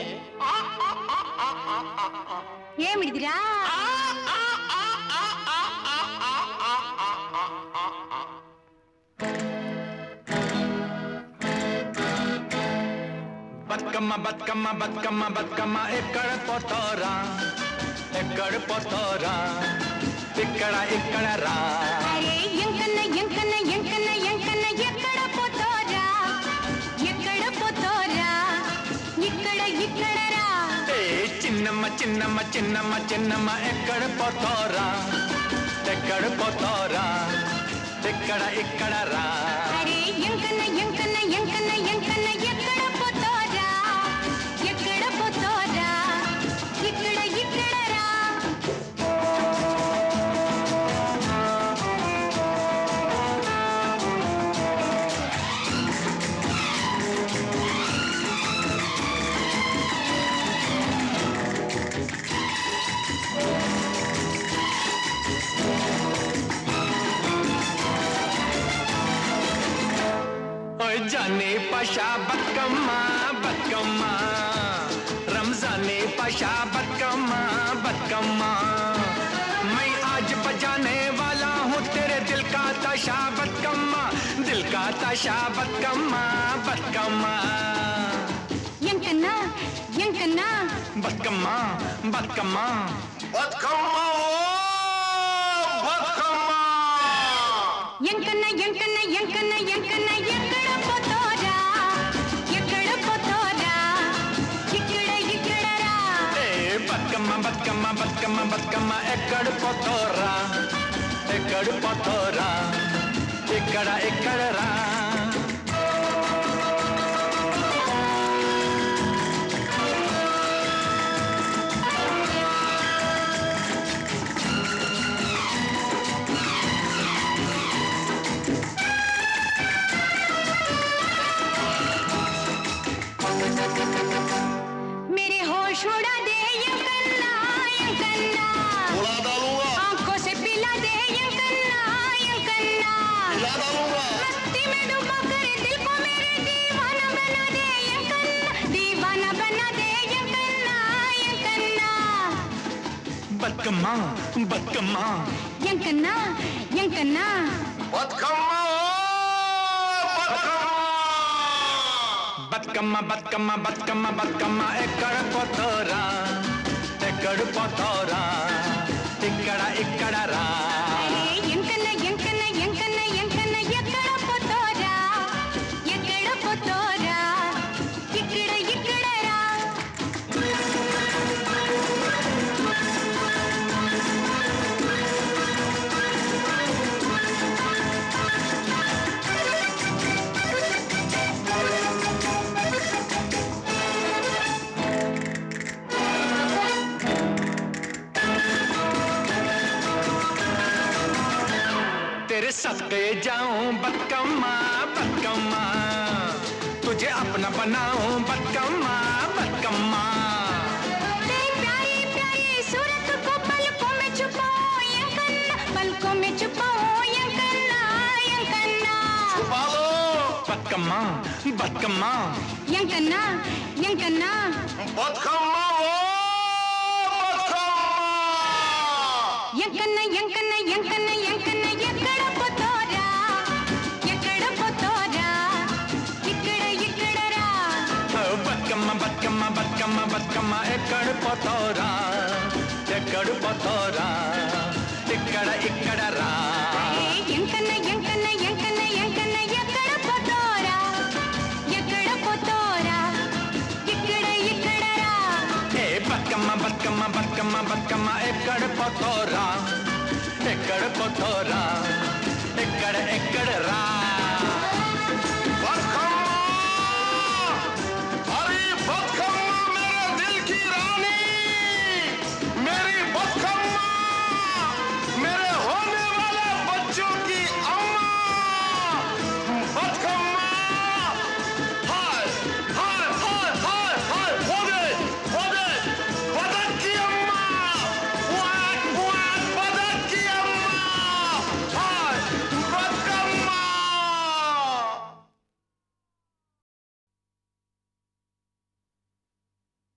ఏమిడిదిరా? బతుకమ్మ బతుకమ్మ బతుకమ్మ బతుకమ్మ ఎక్కడ పోతారా, ఎక్కడ పోతారా, ఇక్కడ ఇక్కడ రా. అరే ఎంకన్న ఎంకన్న ఎంకన్న ఎంకన్న ఎక్కడ పోతారా, ఎక్కడ పోతారా, ఇక్కడ ఇక్కడ రా. చిన్నమ్మ చిన్నమ్మ చిన్నమ్మ చిన్నమ్మ ఎక్కడ పోతారా, ఎక్కడ పోతారా, ఇక్కడ ఇక్కడ రా. అరే ఎంకన్న ఎంకన్న ఎంకన్న ఎంకన్న ఎక్కడ పోతారా, ఎక్కడ పోతారా, ఇక్కడ ఇక్కడ రా. जाने पाशा बतकम्मा बतकम्मा, रमजाने पाशा बतकम्मा बतकम्मा, मैं आज बजाने वाला हूँ तेरे दिल का ताशा बतकम्मा, दिल का ताशा बतकम्मा बतकम्मा. ఎంకన్నా ఎంకన్నా बतकम्मा बतकम्मा బతుకమ్మ బతుకమ్మ ఎంకన్న ఎంకన్న ఎంకన్న ఎంకన్న ఎక్కడ పోతారా, ఎక్కడ పోతారా, ఇక్కడ ఇక్కడ రా. బతుకమ్మ బతుకమ్మ బతుకమ్మ బతుకమ్మ ఎక్కడ పోతారా, ఎక్కడ పోతారా, ఇక్కడ ఇక్కడ రా. मेरे होश उड़ा दे यंकन्ना यंकन्ना, ఉలా దాలుగా आंखों से पिला दे यंकन्ना यंकन्ना, ఇలా దాలుగా मस्ती में डूबा कर दिल को मेरे दीवाना बना दे यंकन्ना, दीवाना बना दे यंकन्ना यंकन्ना. బతుకమ్మ బతుకమ్మ यंकन्ना यंकन्ना బతుకమ్మ బతుకమ్మ బతుకమ్మ బతుకమ్మ బతుకమ్మ ఎక్కడ పోతారా, ఎక్కడ పోతారా, ఇక్కడ ఇక్కడ రా. ఎంకన్న ఎంకన్న ఎంకన్న ఎంకన్న ఎక్కడ పోతారా, ఎక్కడ పోతారా, ఇక్కడ ఇక్కడ రా. तेरे सदके जाऊं बतकम्मा बतकम्मा, तुझे अपना बनाऊं बतकम्मा बतकम्मा. तेरी प्यारी प्यारी सूरत को पलकों में छुपाओ यंकन्ना, पलकों में छुपाओ यंकन्ना यंकन्ना. బాలు బతుకమ్మ బతుకమ్మ यंकन्ना यंकन्ना బతుకమ్మ బతుకమ్మ ఎంకన్న ఎంకన్న ఎంకన్న ఎంకన్న ఎక్కడ పోతారా, ఎక్కడ పోతారా, ఇక్కడ ఇక్కడ రా. బతుకమ్మ బతుకమ్మ బతుకమ్మ బతుకమ్మ ఎక్కడ పోతారా, ఎక్కడ పోతారా, ఇక్కడ ఇక్కడ రా. ఎంకన్న ఎంకన్న ఎంకన్న ఎంకన్న ఎక్కడ పోతారా, ఎక్కడ పోతారా, ఇక్కడ ఇక్కడ రా. బతుకమ్మ బతుకమ్మ బతుకమ్మ బతుకమ్మ ఎక్కడ పోతారా, ఎక్కడ పోతారా, ఎక్కడ ఎక్కడ రా.